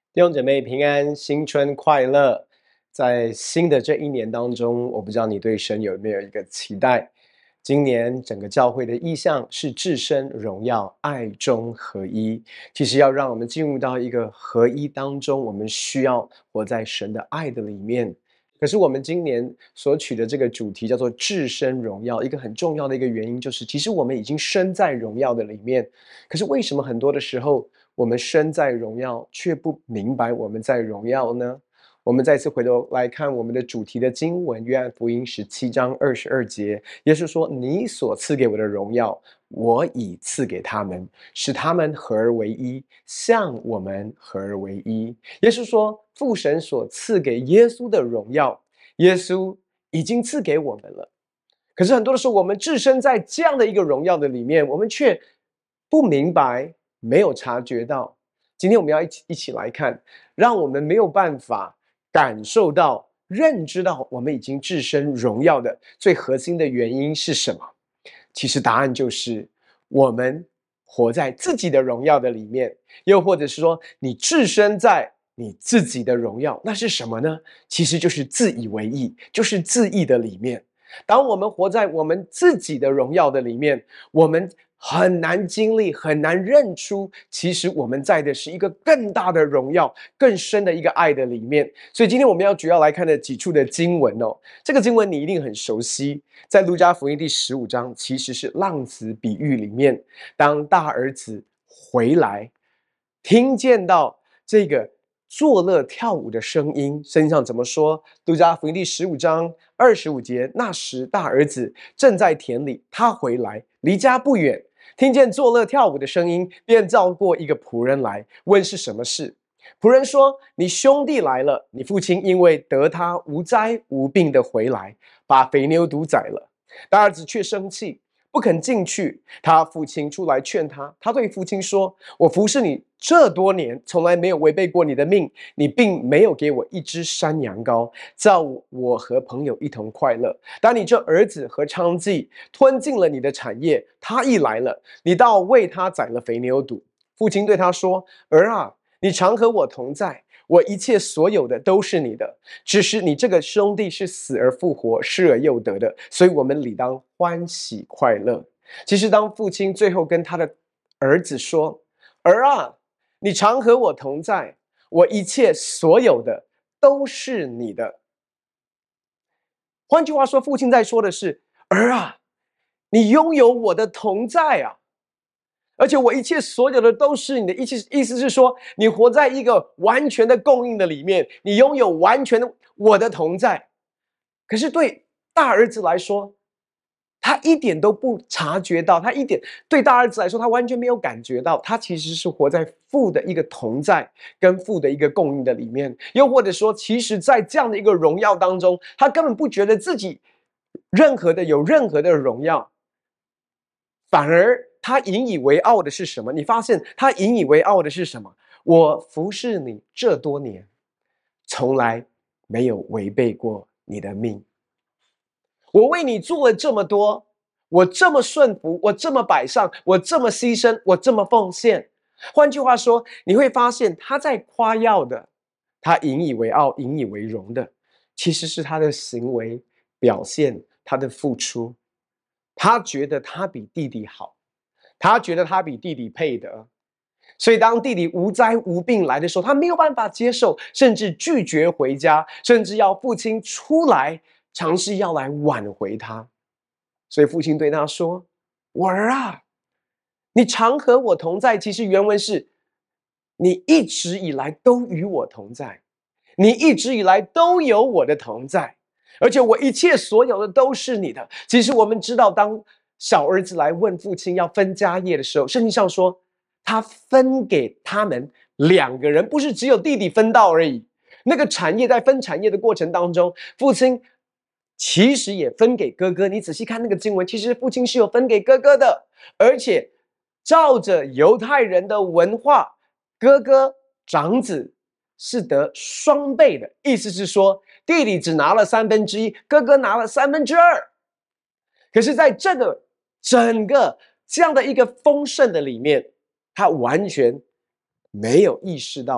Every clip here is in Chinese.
弟兄姐妹平安，新春快乐！在新的这一年当中，我不知道你对神有没有一个期待？今年整个教会的意向是至深荣耀，爱中合一。其实要让我们进入到一个合一当中，我们需要活在神的爱的里面。可是我们今年所取的这个主题叫做至深荣耀，一个很重要的一个原因就是，其实我们已经身在荣耀的里面。可是为什么很多的时候，我们身在荣耀，却不明白我们在荣耀呢？我们再次回头来看我们的主题的经文，约翰福音17章22节，耶稣说：“你所赐给我的荣耀，我已赐给他们，使他们合而为一，像我们合而为一。”耶稣说，父神所赐给耶稣的荣耀，耶稣已经赐给我们了。可是很多的时候，我们置身在这样的一个荣耀的里面，我们却不明白，没有察觉到。今天我们要一起来看，让我们没有办法感受到、认知到我们已经置身荣耀的最核心的原因是什么？其实答案就是我们活在自己的荣耀的里面，又或者是说，你置身在你自己的荣耀，那是什么呢？其实就是自以为意，就是自义的里面。当我们活在我们自己的荣耀的里面，我们很难经历，很难认出，其实我们在的是一个更大的荣耀、更深的一个爱的里面。所以今天我们主要来看的几处的经文哦，这个经文你一定很熟悉，在路加福音第15章，其实是浪子比喻里面，当大儿子回来，听见到这个作乐跳舞的声音，圣经上怎么说？路加福音第15章25节，那时大儿子正在田里，他回来，离家不远，听见作乐跳舞的声音，便叫过一个仆人来，问是什么事。仆人说：你兄弟来了，你父亲因为得他无灾无病的回来，把肥牛犊宰了。大儿子却生气，不肯进去。他父亲出来劝他，他对父亲说：我服侍你这多年，从来没有违背过你的命，你并没有给我一只山羊羔，叫我和朋友一同快乐。当你这儿子和娼妓吞尽了你的产业，他一来了，你倒为他宰了肥牛犊。父亲对他说：儿啊，你常和我同在，我一切所有的都是你的。只是你这个兄弟是死而复活，失而又得的，所以我们理当欢喜快乐。其实当父亲最后跟他的儿子说：儿啊，你常和我同在，我一切所有的都是你的。换句话说，父亲在说的是：儿啊，你拥有我的同在啊，而且我一切所有的都是你的。意思是说，你活在一个完全的供应的里面，你拥有完全的我的同在。可是对大儿子来说，他一点都不察觉到，对大儿子来说，他完全没有感觉到，他其实是活在父的一个同在跟父的一个供应的里面。又或者说，其实在这样的一个荣耀当中，他根本不觉得自己有任何的荣耀，反而他引以为傲的是什么？你发现他引以为傲的是什么？我服侍你这多年，从来没有违背过你的命。我为你做了这么多，我这么顺服，我这么摆上，我这么牺牲，我这么奉献。换句话说，你会发现他在夸耀的，他引以为傲、引以为荣的，其实是他的行为表现，他的付出。他觉得他比弟弟好，他觉得他比弟弟配得。所以当弟弟无灾无病来的时候，他没有办法接受，甚至拒绝回家，甚至要父亲出来尝试要来挽回他。所以父亲对他说：我儿啊，你常和我同在。其实原文是你一直以来都与我同在，你一直以来都有我的同在，而且我一切所有的都是你的。其实我们知道，当小儿子来问父亲要分家业的时候，圣经上说他分给他们两个人，不是只有弟弟分到而已。那个产业在分产业的过程当中，父亲其实也分给哥哥。你仔细看那个经文，其实父亲是有分给哥哥的，而且照着犹太人的文化，哥哥长子是得双倍的，意思是说弟弟只拿了1/3，哥哥拿了2/3。可是在这个整个这样的一个丰盛的里面，他完全没有意识到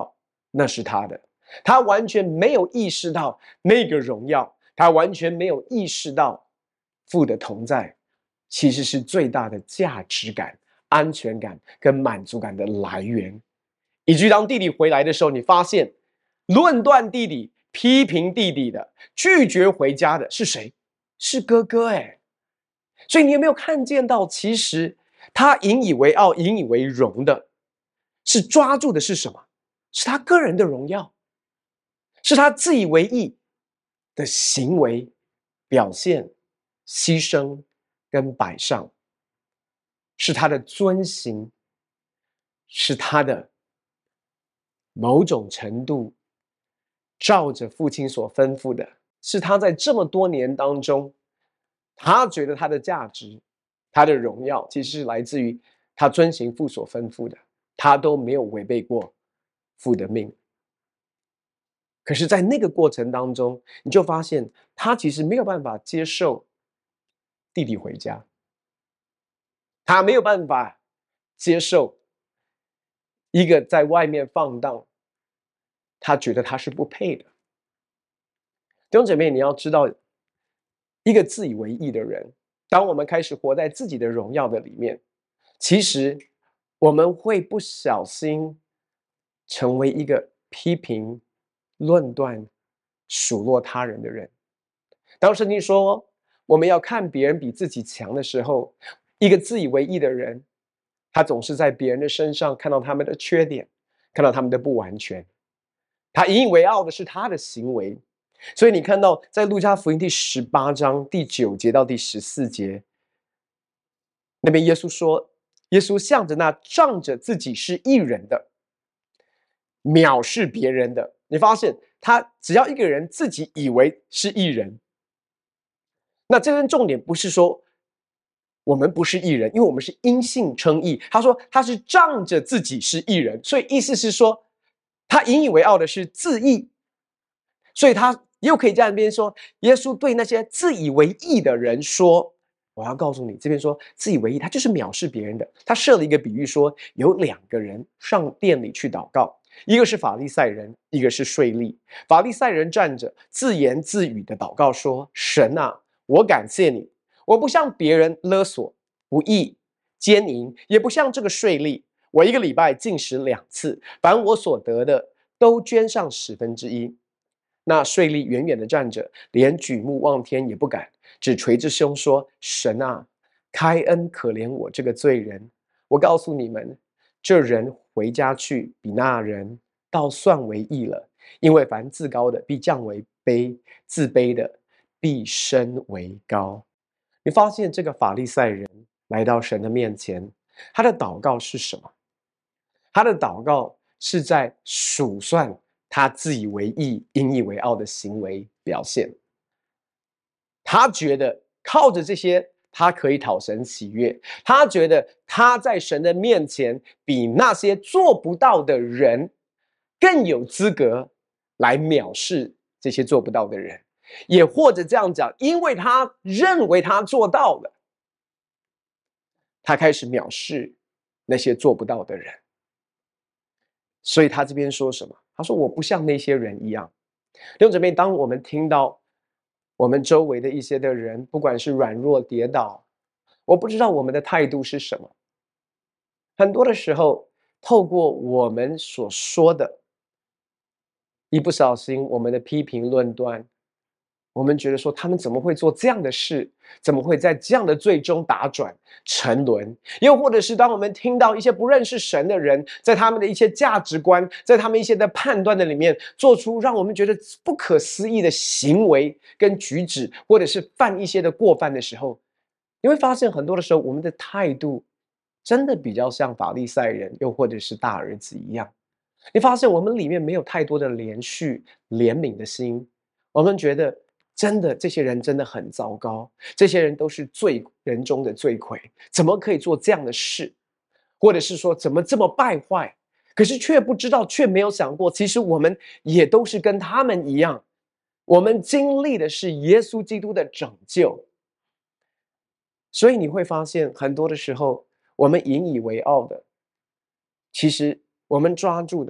那是他的，他完全没有意识到那个荣耀，他完全没有意识到父的同在其实是最大的价值感、安全感跟满足感的来源。以至于当弟弟回来的时候，你发现论断弟弟、批评弟弟的、拒绝回家的是谁？是哥哥哎。所以你有没有看见到，其实他引以为傲、引以为荣的，是抓住的是什么？是他个人的荣耀，是他自以为意的行为、表现、牺牲跟摆上，是他的遵行，是他的某种程度照着父亲所吩咐的，是他在这么多年当中，他觉得他的价值、他的荣耀，其实是来自于他遵行父所吩咐的，他都没有违背过父的命。可是，在那个过程当中，你就发现他其实没有办法接受弟弟回家，他没有办法接受一个在外面放荡，他觉得他是不配的。弟兄姐妹，你要知道，一个自以为意的人，当我们开始活在自己的荣耀的里面，其实我们会不小心成为一个批评、论断、数落他人的人。当圣经说我们要看别人比自己强的时候，一个自以为意的人，他总是在别人的身上看到他们的缺点，看到他们的不完全，他引以为傲的是他的行为。所以你看到在路加福音第18章第9节到第14节，那边耶稣说，耶稣向着那仗着自己是义人的，藐视别人的。你发现他只要一个人自己以为是义人，那这边重点不是说我们不是义人，因为我们是因信称义。他说他是仗着自己是义人，所以意思是说他引以为傲的是自义，所以他又可以在那边说，耶稣对那些自以为义的人说，我要告诉你，这边说自以为义，他就是藐视别人的。他设了一个比喻说，有2个人上殿里去祷告，一个是法利赛人，一个是税吏。法利赛人站着自言自语的祷告说，神啊，我感谢你，我不像别人勒索、不义、奸淫，也不像这个税吏，我1个礼拜禁食2次，凡我所得的都捐上1/10。那税吏远远的站着，连举目望天也不敢，只捶着胸说：神啊，开恩可怜我这个罪人。我告诉你们，这人回家去，比那人倒算为义了。因为凡自高的必降为卑，自卑的必升为高。你发现这个法利赛人来到神的面前，他的祷告是什么？他的祷告是在数算他自以为意、引以为傲的行为表现。他觉得靠着这些，他可以讨神喜悦。他觉得他在神的面前比那些做不到的人更有资格来藐视这些做不到的人。也或者这样讲，因为他认为他做到了，他开始藐视那些做不到的人。所以他这边说什么？他说：“我不像那些人一样。”弟兄姊妹，当我们听到我们周围的一些的人，不管是软弱跌倒，我不知道我们的态度是什么。很多的时候，透过我们所说的，一不小心，我们的批评论断，我们觉得说他们怎么会做这样的事？怎么会在这样的罪中打转沉沦？又或者是当我们听到一些不认识神的人，在他们的一些价值观，在他们一些的判断的里面，做出让我们觉得不可思议的行为跟举止，或者是犯一些的过犯的时候，你会发现很多的时候，我们的态度真的比较像法利赛人，又或者是大儿子一样。你发现我们里面没有太多的怜恤、怜悯的心，我们觉得真的这些人真的很糟糕，这些人都是罪人中的罪魁，怎么可以做这样的事？或者是说怎么这么败坏？可是却不知道，却没有想过，其实我们也都是跟他们一样，我们经历的是耶稣基督的拯救。所以你会发现，很多的时候，我们引以为傲的，其实我们抓住的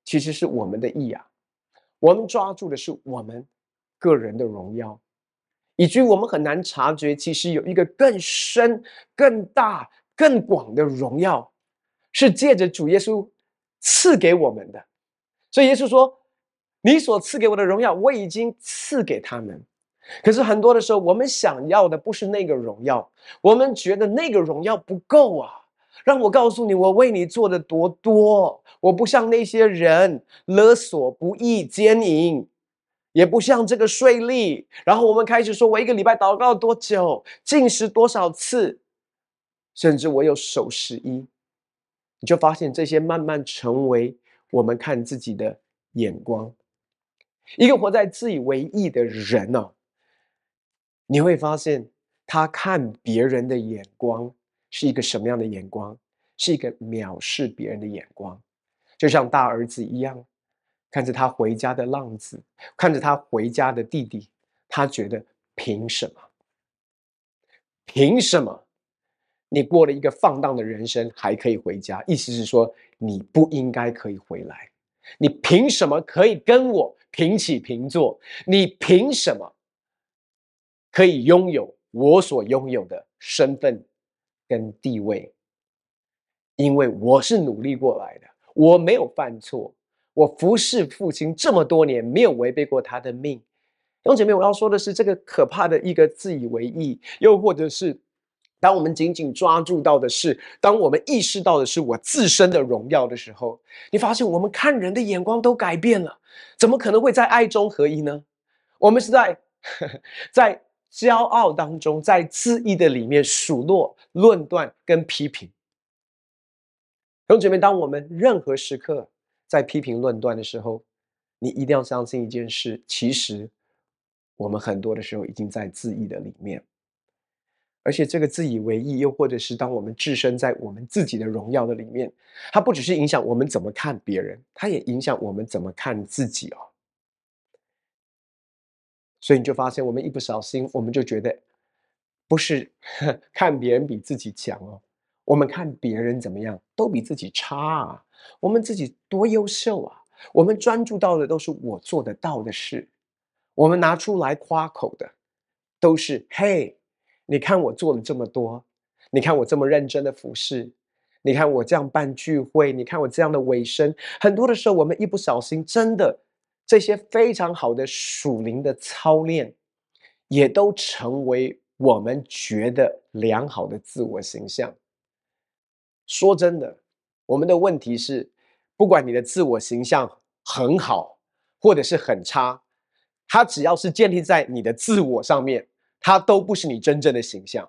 其实是我们的义啊，我们抓住的是我们个人的荣耀，以至于我们很难察觉，其实有一个更深、更大、更广的荣耀，是借着主耶稣赐给我们的。所以耶稣说：“你所赐给我的荣耀，我已经赐给他们。”可是很多的时候，我们想要的不是那个荣耀，我们觉得那个荣耀不够啊。让我告诉你，我为你做的多多，我不像那些人勒索、不义、奸淫，也不像这个税吏。然后我们开始说，我一个礼拜祷告多久，禁食多少次，甚至我有守11，你就发现这些慢慢成为我们看自己的眼光。一个活在自以为义的人呢、你会发现他看别人的眼光是一个什么样的眼光？是一个藐视别人的眼光。就像大儿子一样，看着他回家的浪子，看着他回家的弟弟，他觉得凭什么？凭什么？你过了一个放荡的人生还可以回家？意思是说你不应该可以回来。你凭什么可以跟我平起平坐？你凭什么可以拥有我所拥有的身份跟地位？因为我是努力过来的，我没有犯错，我服侍父亲这么多年，没有违背过他的命。弟兄姐妹，我要说的是，这个可怕的一个自以为意，又或者是当我们紧紧抓住到的是，当我们意识到的是我自身的荣耀的时候，你发现我们看人的眼光都改变了。怎么可能会在爱中合一呢？我们是在在骄傲当中，在自义的里面数落、论断跟批评。弟兄姐妹，当我们任何时刻在批评论断的时候，你一定要相信一件事，其实我们很多的时候已经在自义的里面。而且这个自以为意，又或者是当我们置身在我们自己的荣耀的里面，它不只是影响我们怎么看别人，它也影响我们怎么看自己哦。所以你就发现，我们一不小心，我们就觉得不是看别人比自己强哦，我们看别人怎么样，都比自己差啊。我们自己多优秀啊！我们专注到的都是我做得到的事，我们拿出来夸口的都是嘿，你看我做了这么多，你看我这么认真的服侍，你看我这样办聚会，你看我这样的委身。很多的时候，我们一不小心，真的这些非常好的属灵的操练，也都成为我们觉得良好的自我形象。说真的，我们的问题是，不管你的自我形象很好，或者是很差，它只要是建立在你的自我上面，它都不是你真正的形象。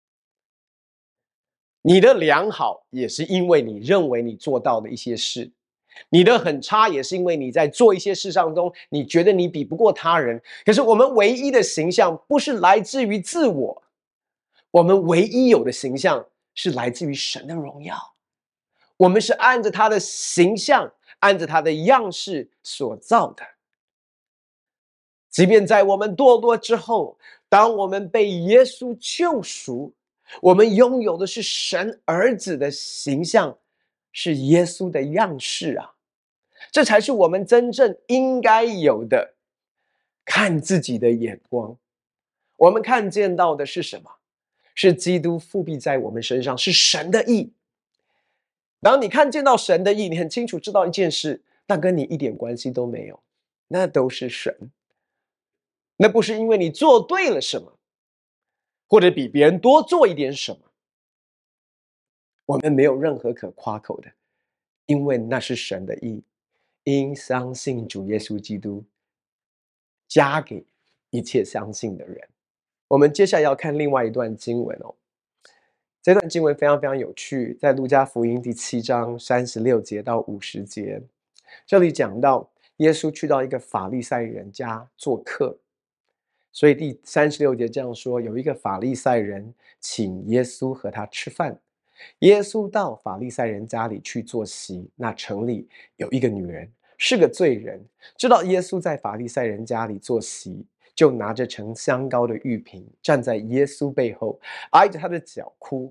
你的良好也是因为你认为你做到的一些事，你的很差也是因为你在做一些事上中，你觉得你比不过他人。可是我们唯一的形象不是来自于自我，我们唯一有的形象是来自于神的荣耀。我们是按着他的形象，按着他的样式所造的。即便在我们堕落之后，当我们被耶稣救赎，我们拥有的是神儿子的形象，是耶稣的样式啊！这才是我们真正应该有的看自己的眼光。我们看见到的是什么？是基督复辟在我们身上，是神的义。当你看见到神的义，你很清楚知道一件事，那跟你一点关系都没有，那都是神。那不是因为你做对了什么，或者比别人多做一点什么，我们没有任何可夸口的，因为那是神的义，因相信主耶稣基督加给一切相信的人。我们接下来要看另外一段经文哦，这段经文非常非常有趣，在路加福音第7章36节到50节，这里讲到耶稣去到一个法利赛人家做客，所以第36节这样说：有一个法利赛人请耶稣和他吃饭，耶稣到法利赛人家里去坐席，那城里有一个女人是个罪人，知道耶稣在法利赛人家里坐席，就拿着盛香膏的玉瓶站在耶稣背后，挨着他的脚哭。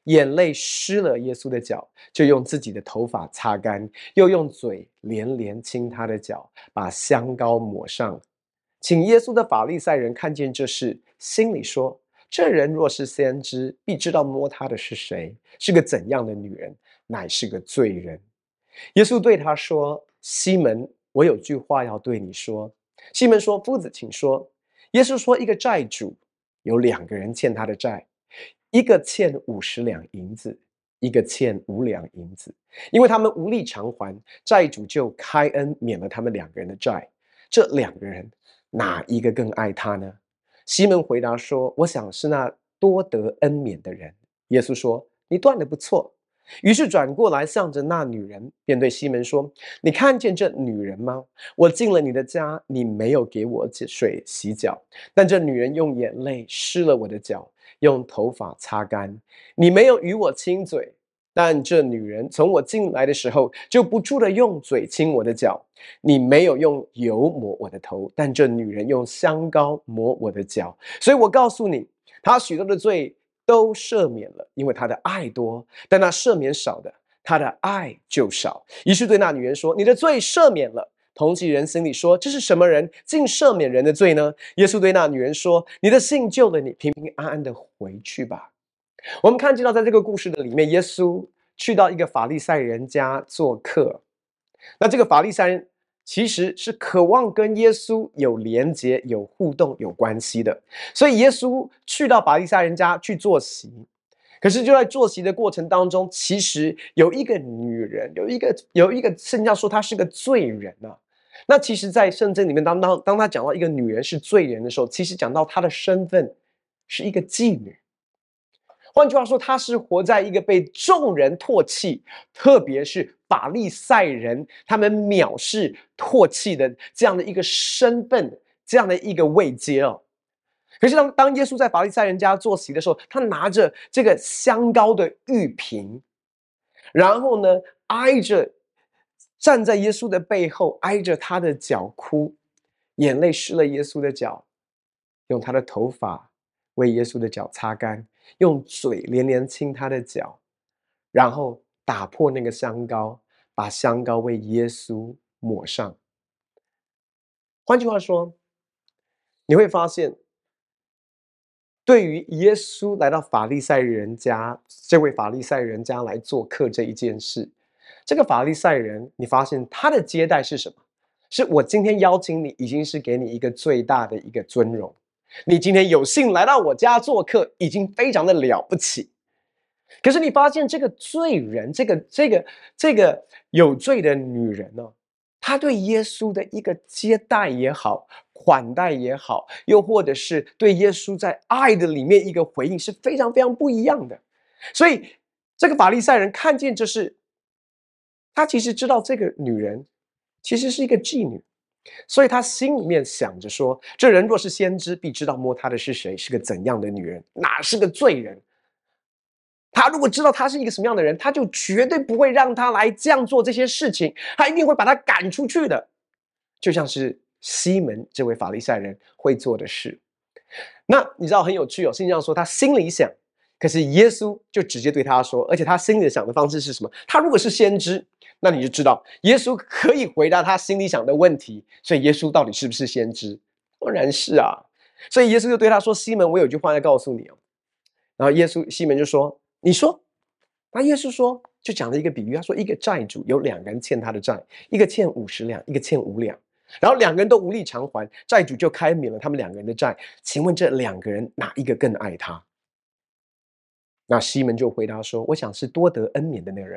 眼泪湿了耶稣的脚，就用自己的头发擦干，又用嘴连连亲他的脚，把香膏抹上。请耶稣的法利赛人看见这事，心里说：这人若是先知，必知道摸他的是谁，是个怎样的女人，乃是个罪人。耶稣对他说：西门，我有句话要对你说。西门说：夫子，请说。耶稣说：一个债主有2个人欠他的债，一个欠50两银子，一个欠5两银子。因为他们无力偿还，债主就开恩免了他们2个人的债。这2个人哪一个更爱他呢？西门回答说：我想是那多得恩免的人。耶稣说：你断得不错。于是转过来向着那女人，便对西门说：你看见这女人吗？我进了你的家，你没有给我水洗脚，但这女人用眼泪湿了我的脚，用头发擦干。你没有与我亲嘴，但这女人从我进来的时候就不住地用嘴亲我的脚。你没有用油抹我的头，但这女人用香膏抹我的脚。所以我告诉你，她许多的罪都赦免了，因为她的爱多；但那赦免少的，她的爱就少。于是对那女人说：你的罪赦免了。同其人心里说：这是什么人，竟赦免人的罪呢？耶稣对那女人说：你的信救了你，平平安安的回去吧。我们看见到在这个故事的里面，耶稣去到一个法利赛人家做客。那这个法利赛人其实是渴望跟耶稣有连结、有互动、有关系的，所以耶稣去到法利赛人家去坐席。可是就在坐席的过程当中，其实有一个女人，有一个圣经上说她是个罪人啊。那其实在圣经里面当他讲到一个女人是罪人的时候，其实讲到她的身份是一个妓女。换句话说，她是活在一个被众人唾弃，特别是法利赛人他们藐视唾弃的这样的一个身份，这样的一个位阶哦。可是当耶稣在法利赛人家坐席的时候，他拿着这个香膏的玉瓶，然后呢挨着站在耶稣的背后，挨着他的脚哭，眼泪湿了耶稣的脚，用他的头发为耶稣的脚擦干，用嘴连连亲他的脚，然后打破那个香膏，把香膏为耶稣抹上。换句话说，你会发现，对于耶稣来到法利赛人家，这位法利赛人家来做客这一件事，这个法利赛人，你发现他的接待是什么？是我今天邀请你，已经是给你一个最大的一个尊荣。你今天有幸来到我家做客，已经非常的了不起。可是你发现这个罪人，这个有罪的女人呢，她对耶稣的一个接待也好，款待也好，又或者是对耶稣在爱的里面一个回应，是非常非常不一样的。所以这个法利赛人看见这是，他其实知道这个女人其实是一个妓女。所以他心里面想着说，这人若是先知，必知道摸他的是谁，是个怎样的女人，哪是个罪人。他如果知道他是一个什么样的人，他就绝对不会让他来这样做这些事情，他一定会把他赶出去的。就像是西门这位法利赛人会做的事。那你知道很有趣哦，圣经上说他心里想，可是耶稣就直接对他说，而且他心里想的方式是什么？他如果是先知，那你就知道耶稣可以回答他心里想的问题。所以耶稣到底是不是先知？当然是啊。所以耶稣就对他说：西门，我有句话要告诉你哦。然后西门就说：你说。那耶稣说，就讲了一个比喻，他说一个债主有2个人欠他的债，一个欠50两，一个欠5两。然后2个人都无力偿还，债主就开免了他们2个人的债。请问这2个人哪一个更爱他？那西门就回答说：我想是多得恩免的那个人。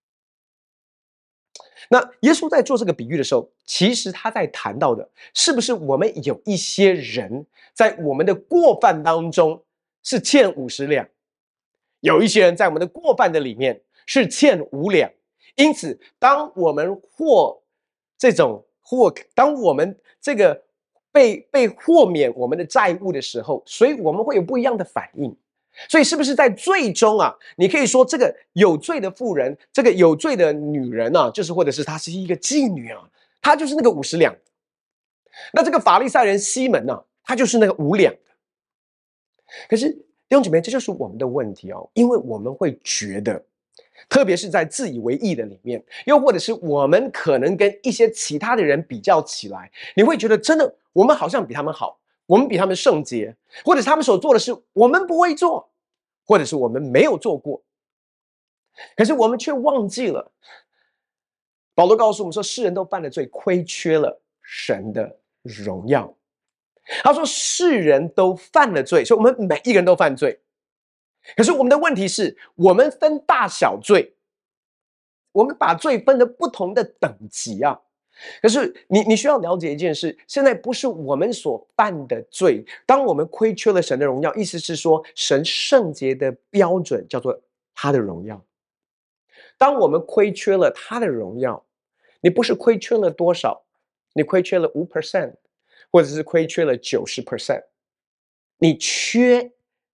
那耶稣在做这个比喻的时候，其实他在谈到的是不是我们有一些人在我们的过犯当中是欠50两，有一些人在我们的过犯的里面是欠5两。因此当我们当我们这个被豁免我们的债务的时候，所以我们会有不一样的反应。所以是不是在最终啊，你可以说这个有罪的妇人，这个有罪的女人啊，就是或者是她是一个妓女啊，她就是那个50两。那这个法利赛人西门啊，他就是那个5两的。可是弟兄姐妹，这就是我们的问题哦，因为我们会觉得，特别是在自以为意的里面，又或者是我们可能跟一些其他的人比较起来，你会觉得真的我们好像比他们好，我们比他们圣洁，或者是他们所做的事我们不会做，或者是我们没有做过，可是我们却忘记了，保罗告诉我们说，世人都犯了罪，亏缺了神的荣耀。他说世人都犯了罪，所以我们每一个人都犯罪。可是我们的问题是，我们分大小罪，我们把罪分了不同的等级啊。可是你需要了解一件事，现在不是我们所犯的罪，当我们亏缺了神的荣耀，意思是说神圣洁的标准叫做他的荣耀。当我们亏缺了他的荣耀，你不是亏缺了多少，你亏缺了5%，或者是亏缺了90%，你缺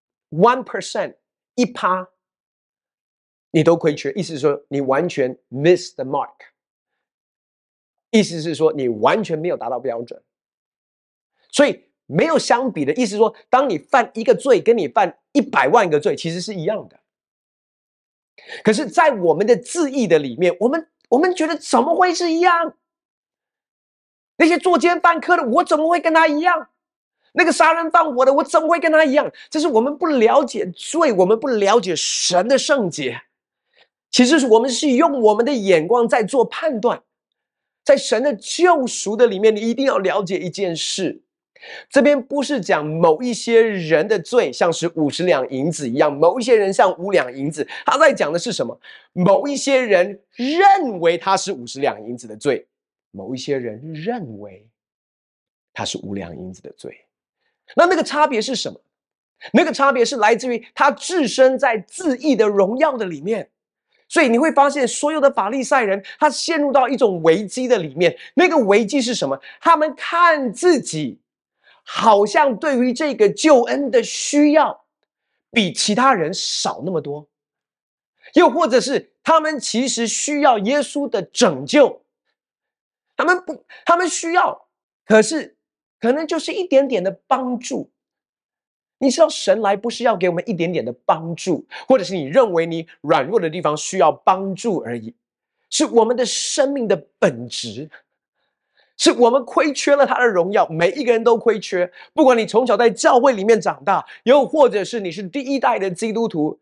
1%，1%，你都亏缺，意思是说你完全 miss the mark，意思是说你完全没有达到标准，所以没有相比的意思是说，当你犯一个罪，跟你犯100万个罪其实是一样的。可是，在我们的自义的里面，我们觉得怎么会是一样？那些作奸犯科的，我怎么会跟他一样？那个杀人放火的，我怎么会跟他一样？这是我们不了解罪，我们不了解神的圣洁。其实是我们是用我们的眼光在做判断。在神的救赎的里面，你一定要了解一件事。这边不是讲某一些人的罪像是50两银子一样，某一些人像5两银子，他在讲的是什么？某一些人认为他是50两银子的罪，某一些人认为他是5两银子的罪。那个差别是什么？那个差别是来自于他置身在自义的荣耀的里面。所以你会发现，所有的法利赛人，他陷入到一种危机的里面。那个危机是什么？他们看自己好像对于这个救恩的需要比其他人少那么多，又或者是他们其实需要耶稣的拯救，他们需要，可是可能就是一点点的帮助。你知道神来不是要给我们一点点的帮助，或者是你认为你软弱的地方需要帮助而已，是我们的生命的本质，是我们亏缺了他的荣耀，每一个人都亏缺。不管你从小在教会里面长大，又或者是你是第一代的基督徒，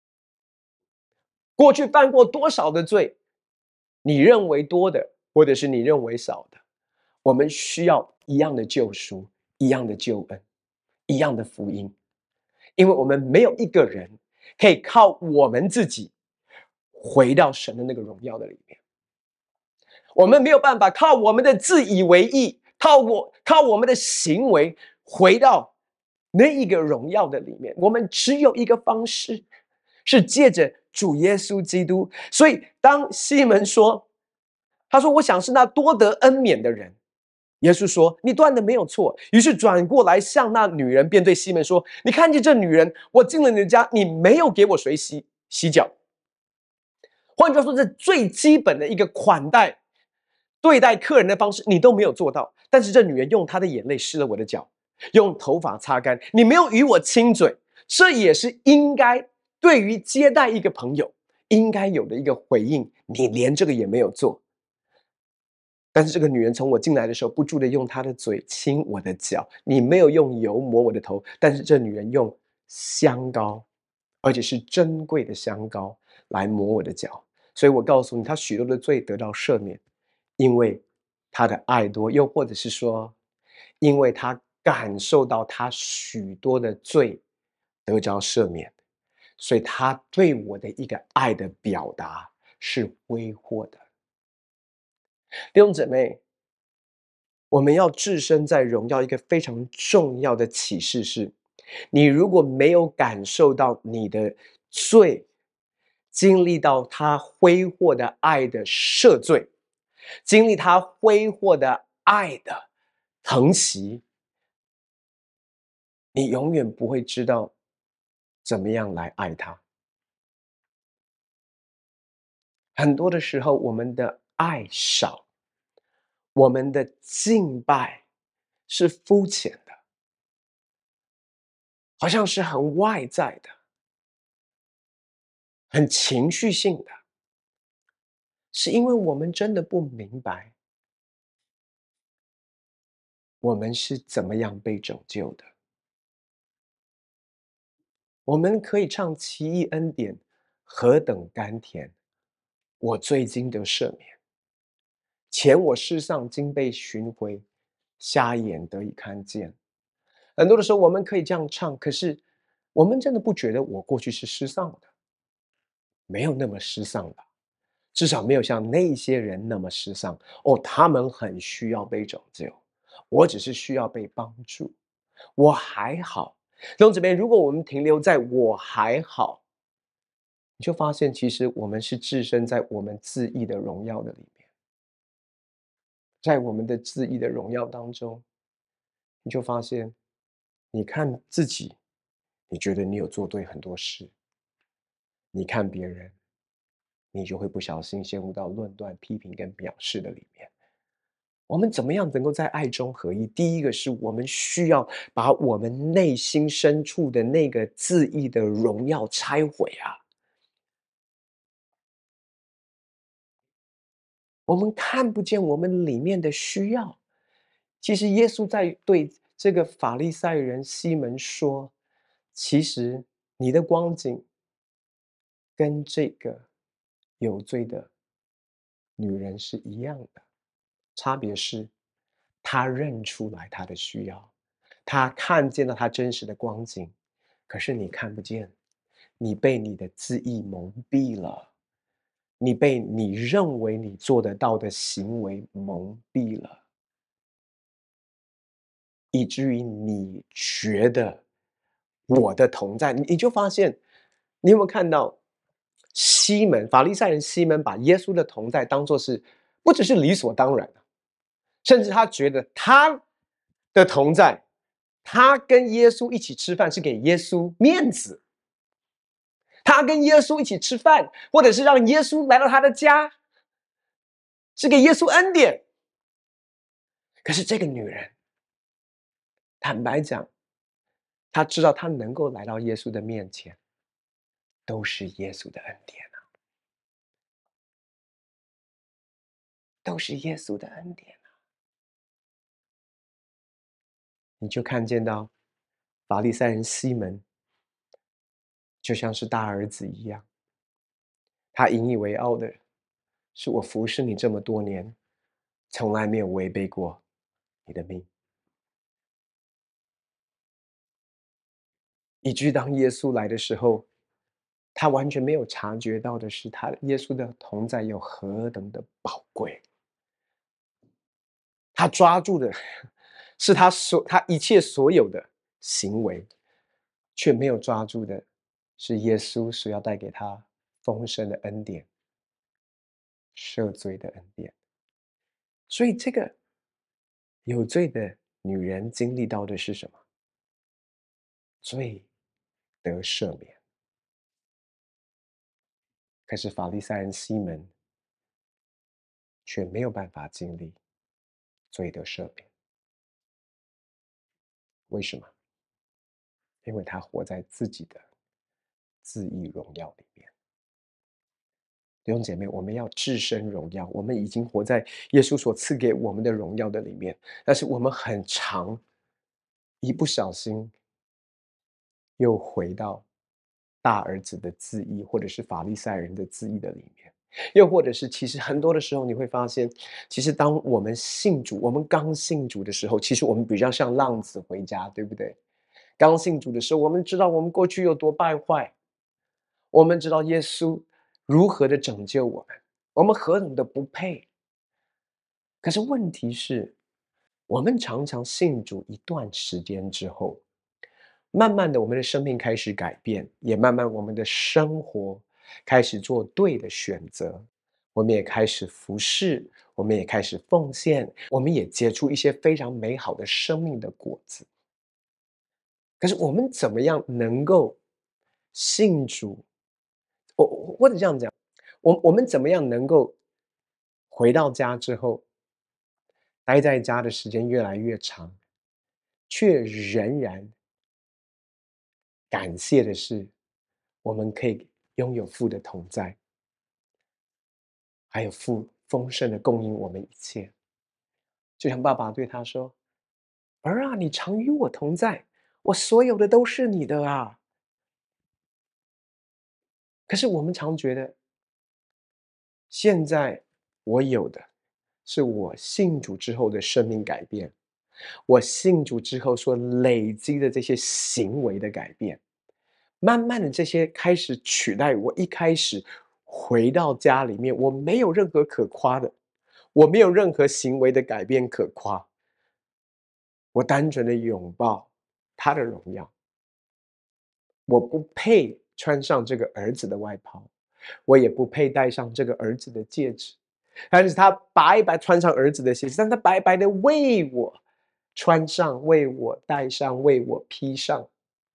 过去犯过多少的罪，你认为多的，或者是你认为少的，我们需要一样的救赎，一样的救恩，一样的福音。因为我们没有一个人可以靠我们自己回到神的那个荣耀的里面，我们没有办法靠我们的自以为意，靠我们的行为回到那一个荣耀的里面。我们只有一个方式，是借着主耶稣基督。所以当西门说，他说：“我想是那多得恩免的人。”耶稣说：“你断的没有错。”于是转过来向那女人，便对西门说：“你看见这女人，我进了你的家，你没有给我水洗脚。”换句话说，这最基本的一个款待、对待客人的方式，你都没有做到。但是这女人用她的眼泪湿了我的脚，用头发擦干，你没有与我亲嘴，这也是应该对于接待一个朋友应该有的一个回应。你连这个也没有做。但是这个女人从我进来的时候，不住的用她的嘴亲我的脚，你没有用油抹我的头，但是这女人用香膏，而且是珍贵的香膏来抹我的脚。所以我告诉你，她许多的罪得到赦免，因为她的爱多，又或者是说，因为她感受到她许多的罪得着赦免，所以她对我的一个爱的表达是挥霍的。弟兄姊妹，我们要置身在荣耀，一个非常重要的启示是：你如果没有感受到你的罪，经历到他挥霍的爱的赦罪，经历他挥霍的爱的疼惜，你永远不会知道怎么样来爱他。很多的时候，我们的爱少，我们的敬拜是肤浅的。 好像是很外在的、很情绪性的，是因为我们真的不明白我们是怎么样被拯救的。我们可以唱奇异恩典，何等甘甜，我最今得赦免。前我世上今被寻回，瞎眼得以看见。很多的时候我们可以这样唱，可是我们真的不觉得我过去是失丧的，没有那么失丧吧？至少没有像那些人那么失丧。哦，他们很需要被拯救，我只是需要被帮助，我还好。弟兄姊妹，如果我们停留在我还好，你就发现其实我们是置身在我们自义的荣耀的里面，在我们的自义的荣耀当中，你就发现，你看自己，你觉得你有做对很多事，你看别人，你就会不小心陷入到论断、批评跟藐视的里面。我们怎么样能够在爱中合一？第一个是我们需要把我们内心深处的那个自义的荣耀拆毁啊！我们看不见我们里面的需要。其实耶稣在对这个法利赛人西门说：“其实你的光景跟这个有罪的女人是一样的，差别是她认出来她的需要，她看见了她真实的光景，可是你看不见，你被你的自义蒙蔽了，你被你认为你做得到的行为蒙蔽了。”以至于你觉得我的同在，你就发现，你有没有看到西门法利赛人西门把耶稣的同在当作是不只是理所当然的，甚至他觉得他的同在，他跟耶稣一起吃饭是给耶稣面子，他跟耶稣一起吃饭，或者是让耶稣来到他的家，是给耶稣恩典。可是这个女人，坦白讲，她知道她能够来到耶稣的面前，都是耶稣的恩典啊，都是耶稣的恩典啊。你就看见到法利赛人西门，就像是大儿子一样，他引以为傲的是我服侍你这么多年，从来没有违背过你的命。以至于当耶稣来的时候，他完全没有察觉到的是，他耶稣的同在有何等的宝贵。他抓住的是他一切所有的行为，却没有抓住的是耶稣所要带给他丰盛的恩典、赦罪的恩典。所以这个有罪的女人经历到的是什么？罪得赦免。可是法利赛人西门却没有办法经历罪得赦免。为什么？因为他活在自己的自义荣耀里面。弟兄姐妹，我们要置身荣耀，我们已经活在耶稣所赐给我们的荣耀的里面，但是我们很长一不小心又回到大儿子的自义，或者是法利赛人的自义的里面，又或者是其实很多的时候你会发现，其实当我们信主，我们刚信主的时候，其实我们比较像浪子回家，对不对？刚信主的时候，我们知道我们过去有多败坏，我们知道耶稣如何的拯救我们，我们何等的不配。可是问题是，我们常常信主一段时间之后，慢慢的我们的生命开始改变，也慢慢我们的生活开始做对的选择，我们也开始服侍，我们也开始奉献，我们也结出一些非常美好的生命的果子。可是我们怎么样能够信主？或者这样讲，我们怎么样能够回到家之后，待在家的时间越来越长，却仍然感谢的是，我们可以拥有父的同在，还有父丰盛的供应我们一切。就像爸爸对他说：“儿啊，你常与我同在，我所有的都是你的啊。”可是我们常觉得，现在我有的是我信主之后的生命改变，我信主之后所累积的这些行为的改变，慢慢的这些开始取代我一开始回到家里面，我没有任何可夸的，我没有任何行为的改变可夸，我单纯的拥抱他的荣耀。我不配穿上这个儿子的外袍，我也不配戴上这个儿子的戒指。但是他白白穿上儿子的鞋子，但他白白的为我穿上，为我戴上，为我披上。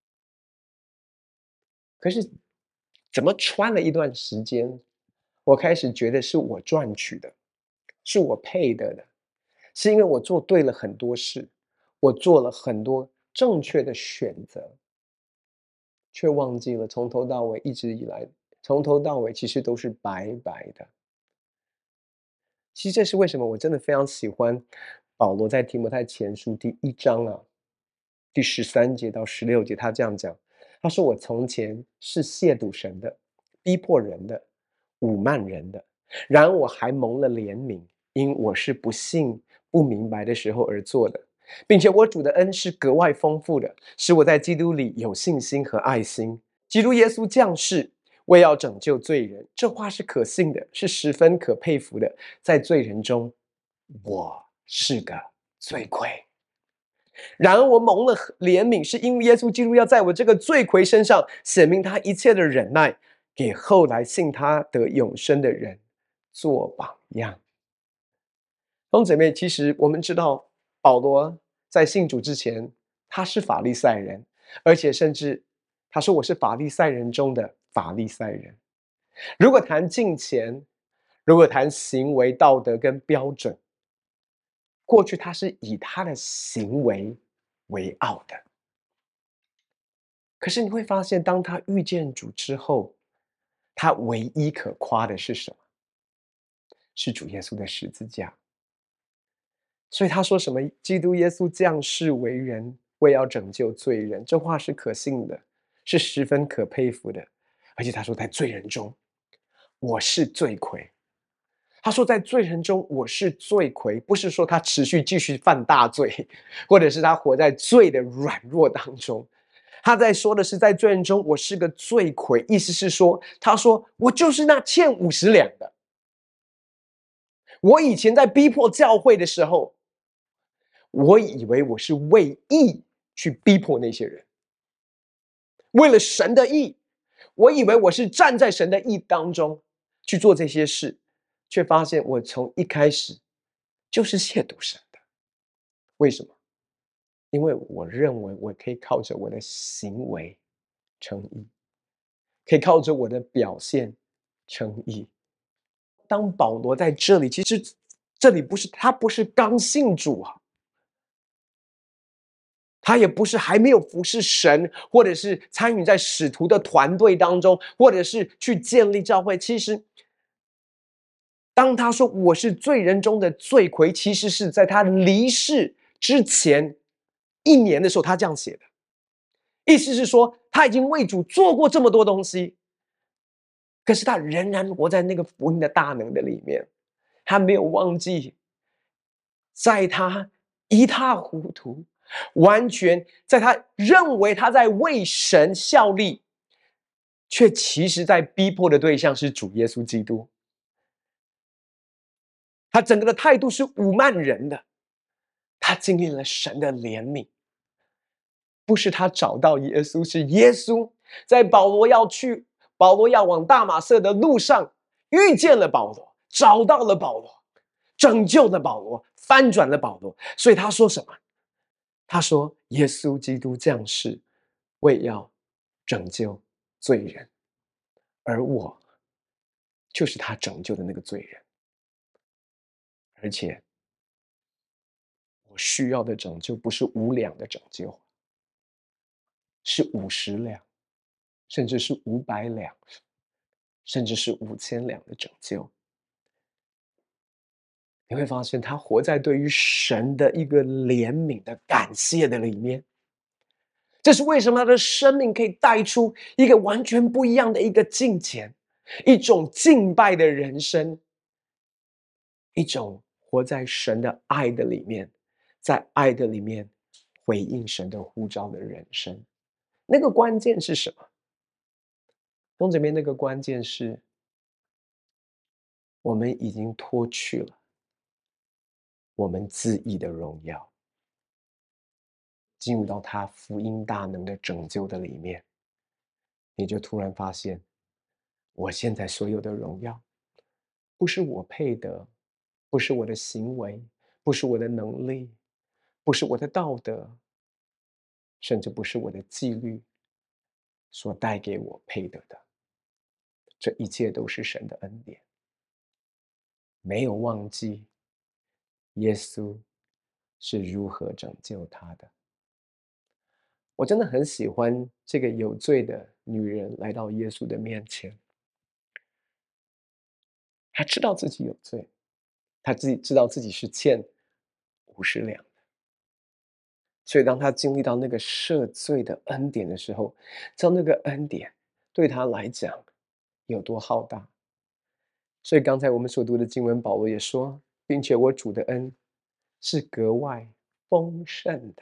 可是怎么穿了一段时间，我开始觉得是我赚取的，是我配得的，是因为我做对了很多事，我做了很多正确的选择，却忘记了从头到尾一直以来，从头到尾其实都是白白的。其实这是为什么我真的非常喜欢保罗在提摩太前书第1章啊，第13节到16节，他这样讲，他说：“我从前是亵渎神的，逼迫人的，侮慢人的，然而我还蒙了怜悯，因我是不信、不明白的时候而做的，并且我主的恩是格外丰富的，使我在基督里有信心和爱心。基督耶稣降世，为要拯救罪人。”这话是可信的，是十分可佩服的。在罪人中，我是个罪魁。然而我蒙了怜悯，是因为耶稣基督要在我这个罪魁身上显明他一切的忍耐，给后来信他得永生的人做榜样。弟兄姐妹，其实我们知道，保罗在信主之前，他是法利赛人，而且甚至他说：“我是法利赛人中的法利赛人。”如果谈敬虔，如果谈行为道德跟标准，过去他是以他的行为为傲的。可是你会发现，当他遇见主之后，他唯一可夸的是什么？是主耶稣的十字架。所以他说什么？基督耶稣降世为人，为要拯救罪人。这话是可信的，是十分可佩服的。而且他说，在罪人中，我是罪魁。他说，在罪人中，我是罪魁，不是说他持续继续犯大罪，或者是他活在罪的软弱当中。他在说的是，在罪人中，我是个罪魁，意思是说，他说我就是那欠50两的。我以前在逼迫教会的时候，我以为我是为义去逼迫那些人，为了神的义，我以为我是站在神的义当中去做这些事，却发现我从一开始就是亵渎神的。为什么？因为我认为我可以靠着我的行为称义，可以靠着我的表现称义。当保罗在这里，其实这里不是刚信主啊，他也不是还没有服侍神，或者是参与在使徒的团队当中，或者是去建立教会。其实，当他说我是罪人中的罪魁，其实是在他离世之前1年的时候，他这样写的。意思是说，他已经为主做过这么多东西，可是他仍然活在那个福音的大能的里面，他没有忘记，在他一塌糊涂，完全在他认为他在为神效力，却其实在逼迫的对象是主耶稣基督。他整个的态度是侮慢人的，他经历了神的怜悯，不是他找到耶稣，是耶稣在保罗要往大马色的路上遇见了保罗，找到了保罗，拯救了保罗，翻转了保罗。所以他说什么？他说：“耶稣基督降世，为要拯救罪人，而我就是他拯救的那个罪人。而且我需要的拯救不是5两的拯救， 是50两，甚至是500两，甚至是5000两的拯救。你会发现他活在对于神的一个怜悯的感谢的里面。这是为什么他的生命可以带出一个完全不一样的一个敬虔，一种敬拜的人生，一种活在神的爱的里面，在爱的里面回应神的呼召的人生。那个关键是什么？兄姊妹，那个关键是我们已经脱去了我们自义的荣耀，进入到他福音大能的拯救的里面，你就突然发现，我现在所有的荣耀，不是我配得，不是我的行为，不是我的能力，不是我的道德，甚至不是我的纪律所带给我配得的。这一切都是神的恩典，没有忘记耶稣是如何拯救他的。我真的很喜欢这个有罪的女人来到耶稣的面前，她知道自己有罪，她自己知道自己是欠50两，所以当她经历到那个赦罪的恩典的时候，知道那个恩典对她来讲有多浩大。所以刚才我们所读的经文，保罗也说，并且我主的恩是格外丰盛的，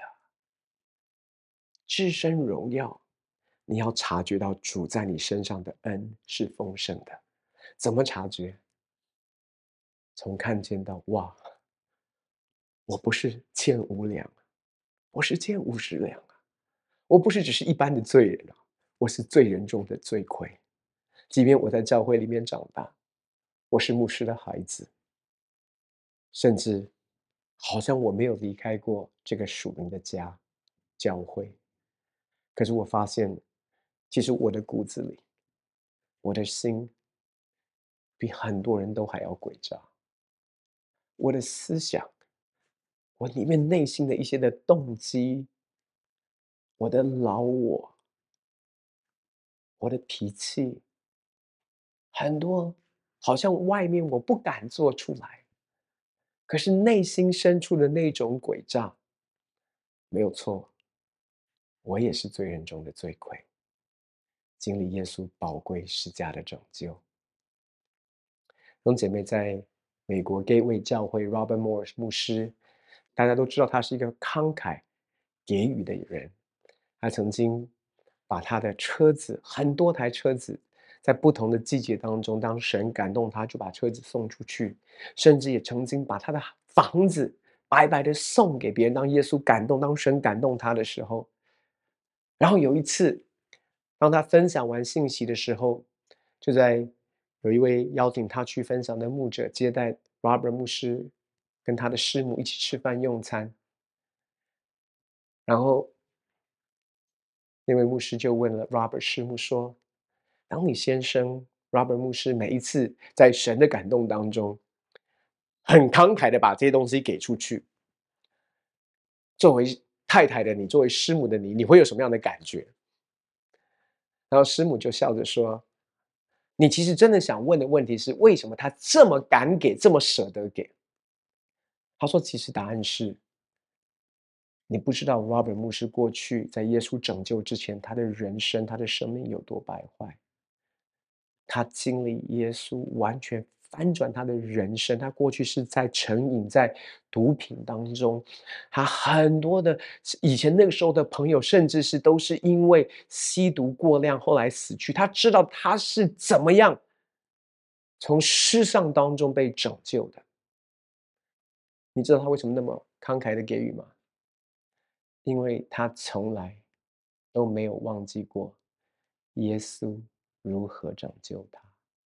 至深荣耀。你要察觉到主在你身上的恩是丰盛的，怎么察觉？从看见到哇，我不是欠5两，我是欠50两啊！我不是只是一般的罪人啊，我是罪人中的罪魁。即便我在教会里面长大，我是牧师的孩子，甚至好像我没有离开过这个属灵的家，教会。可是我发现，其实我的骨子里，我的心比很多人都还要诡诈。我的思想，我里面内心的一些的动机，我的老我，我的脾气，很多好像外面我不敢做出来，可是内心深处的那种诡诈，没有错，我也是罪人中的罪魁，经历耶稣宝贵十架的拯救。弟兄姐妹，在美国 Gateway 教会 Robert Morris 牧师，大家都知道他是一个慷慨给予的人。他曾经把他的车子，很多台车子，在不同的季节当中，当神感动他，就把车子送出去，甚至也曾经把他的房子白白的送给别人。当耶稣感动，当神感动他的时候，然后有一次，当他分享完信息的时候，就在有一位邀请他去分享的牧者接待 Robert 牧师跟他的师母一起吃饭用餐，然后那位牧师就问了 Robert 师母说：“当你先生 Robert 牧师每一次在神的感动当中，很慷慨的把这些东西给出去，作为太太的你，作为师母的你，你会有什么样的感觉？”然后师母就笑着说：“你其实真的想问的问题是，为什么他这么敢给，这么舍得给？”他说：“其实答案是，你不知道 Robert 牧师过去在耶稣拯救之前，他的人生、他的生命有多败坏。他经历耶稣完全翻转他的人生。他过去是在成瘾、在毒品当中，他很多的以前那个时候的朋友，甚至是都是因为吸毒过量后来死去。他知道他是怎么样从失丧当中被拯救的。你知道他为什么那么慷慨的给予吗？因为他从来都没有忘记过耶稣如何拯救他。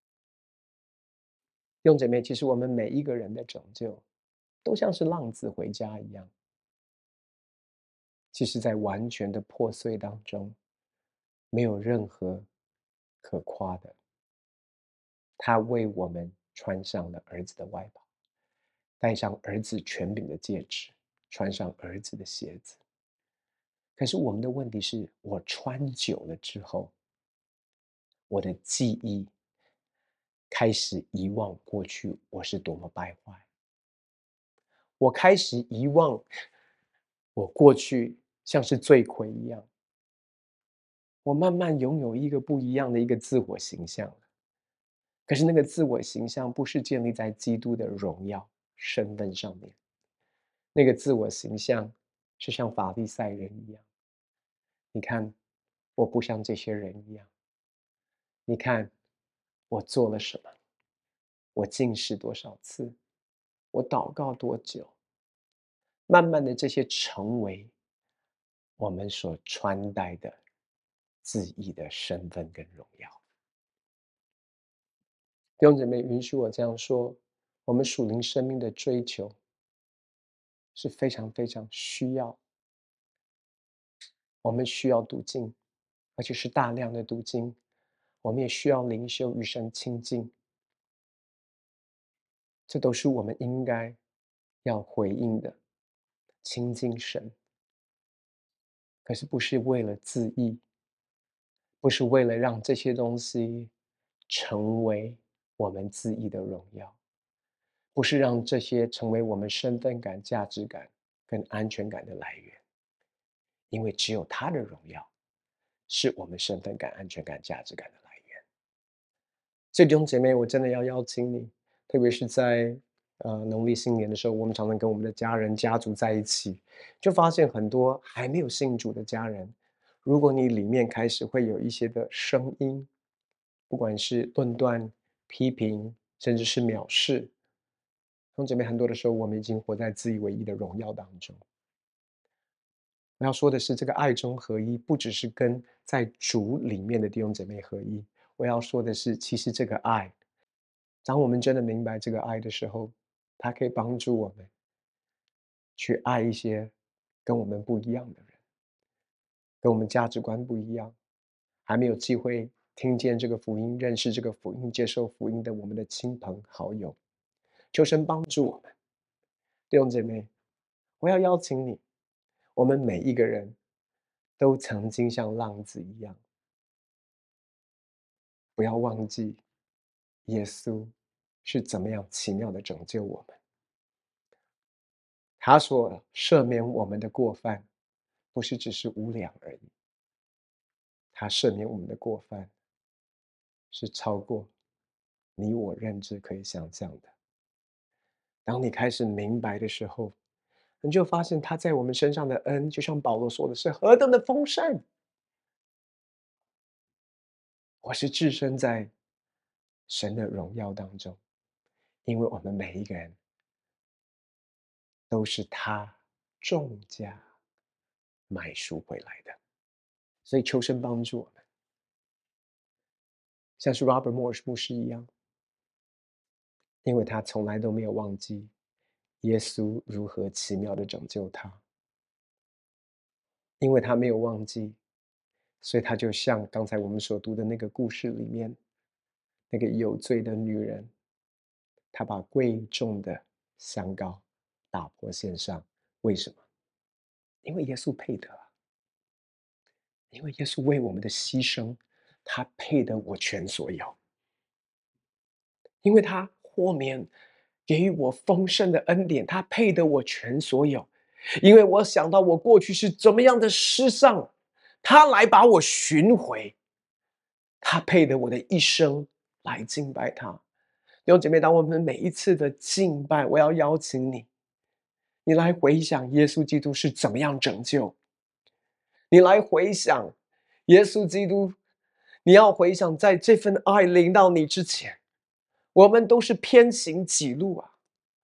弟兄姐妹，其实我们每一个人的拯救，都像是浪子回家一样，其实在完全的破碎当中，没有任何可夸的。他为我们穿上了儿子的外袍，戴上儿子权柄的戒指，穿上儿子的鞋子。 可是我们的问题是，我穿久了之后，我的记忆开始遗忘过去我是多么败坏，我开始遗忘我过去像是罪魁一样，我慢慢拥有一个不一样的一个自我形象了。可是那个自我形象不是建立在基督的荣耀身份上面，那个自我形象是像法利赛人一样。你看，我不像这些人一样。你看，我做了什么？我进食多少次？我祷告多久？慢慢的，这些成为我们所穿戴的自义的身份跟荣耀。弟兄姐妹，允许我这样说：我们属灵生命的追求是非常非常需要，我们需要读经，而且是大量的读经。我们也需要灵修与神亲近，这都是我们应该要回应的，亲近神。可是不是为了自义，不是为了让这些东西成为我们自义的荣耀，不是让这些成为我们身份感、价值感跟安全感的来源，因为只有他的荣耀是我们身份感、安全感、价值感的来源。所以弟兄姐妹，我真的要邀请你，特别是在农历新年的时候，我们常常跟我们的家人、家族在一起，就发现很多还没有信主的家人，如果你里面开始会有一些的声音，不管是论断、批评，甚至是藐视，弟兄姐妹，很多的时候我们已经活在自以为意的荣耀当中。我要说的是，这个爱中合一，不只是跟在主里面的弟兄姐妹合一。我要说的是，其实这个爱，当我们真的明白这个爱的时候，它可以帮助我们去爱一些跟我们不一样的人，跟我们价值观不一样，还没有机会听见这个福音、认识这个福音、接受福音的我们的亲朋好友。求神帮助我们，弟兄姐妹，我要邀请你，我们每一个人都曾经像浪子一样，不要忘记耶稣是怎么样奇妙的拯救我们。他所赦免我们的过犯，不是只是无2而已，他赦免我们的过犯，是超过你我认知可以想象的。当你开始明白的时候，你就发现他在我们身上的恩，就像保罗说的是何等的丰盛。我是置身在神的荣耀当中，因为我们每一个人都是他重价买赎回来的。所以求神帮助我们，像是 Robert Morris 牧师一样，因为他从来都没有忘记耶稣如何奇妙的拯救他，因为他没有忘记，所以他就像刚才我们所读的那个故事里面，那个有罪的女人，她把贵重的香膏打破献上，为什么？因为耶稣配得啊，因为耶稣为我们的牺牲，他配得我全所有。因为他豁免给予我丰盛的恩典，他配得我全所有。因为我想到我过去是怎么样的失丧，他来把我寻回，他配得我的一生来敬拜他。弟兄姐妹，当我们每一次的敬拜，我要邀请你，你来回想耶稣基督是怎么样拯救，你来回想耶稣基督，你要回想在这份爱临到你之前，我们都是偏行己路啊。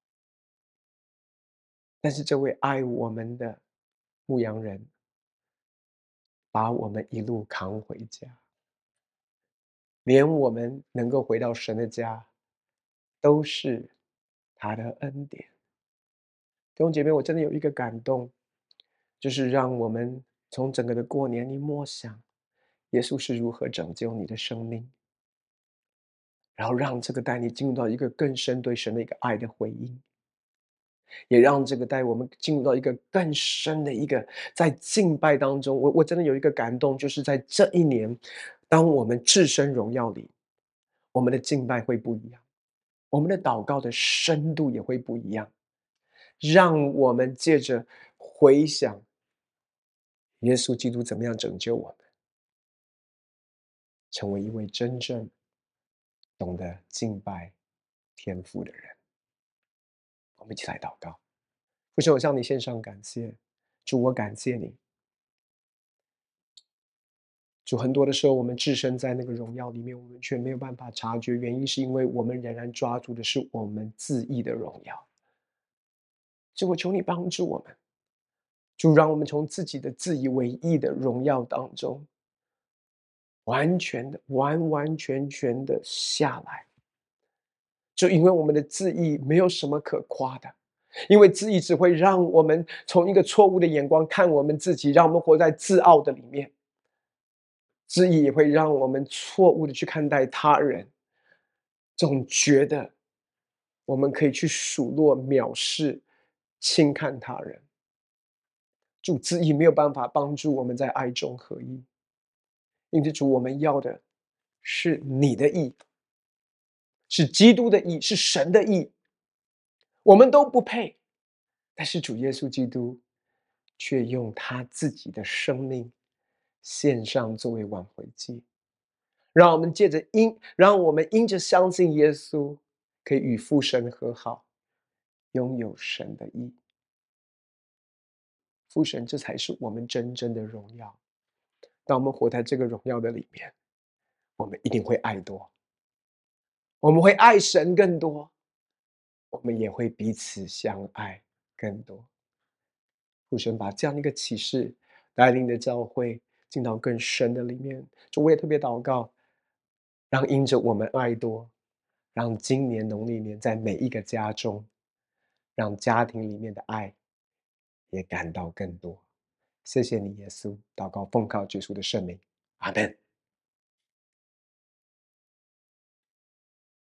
但是这位爱我们的牧羊人，把我们一路扛回家，连我们能够回到神的家，都是他的恩典。弟兄姐妹，我真的有一个感动，就是让我们从整个的过年，你默想耶稣是如何拯救你的生命，然后让这个带你进入到一个更深对神的一个爱的回应。 也让这个带我们进入到一个更深的一个在敬拜当中。我真的有一个感动，就是在这一年，当我们置身荣耀里，我们的敬拜会不一样，我们的祷告的深度也会不一样。让我们借着回想耶稣基督怎么样拯救我们，成为一位真正懂得敬拜天父的人。我们一起来祷告。父神，我向你献上感谢，主，我感谢你。主，很多的时候，我们置身在那个荣耀里面，我们却没有办法察觉，原因是因为我们仍然抓住的是我们自意的荣耀。主，我求你帮助我们，主，让我们从自己的自以为意的荣耀当中，完全的、完完全全的下来。就因为我们的自意没有什么可夸的，因为自意只会让我们从一个错误的眼光看我们自己，让我们活在自傲的里面。自意也会让我们错误的去看待他人，总觉得我们可以去数落、藐视、轻看他人。主，自意没有办法帮助我们在爱中合一，因此主，我们要的是你的义，是基督的义，是神的义。我们都不配，但是主耶稣基督却用他自己的生命献上作为挽回祭，让我们因着相信耶稣，可以与父神和好，拥有神的义。父神，这才是我们真正的荣耀。当我们活在这个荣耀的里面，我们一定会爱多，我们会爱神更多，我们也会彼此相爱更多。父神把这样的一个启示带领的教会进到更深的里面。主，我也特别祷告，让因着我们爱多，让今年农历年在每一个家中，让家庭里面的爱也感到更多。谢谢你，耶稣。祷告奉靠耶稣的圣名，阿门。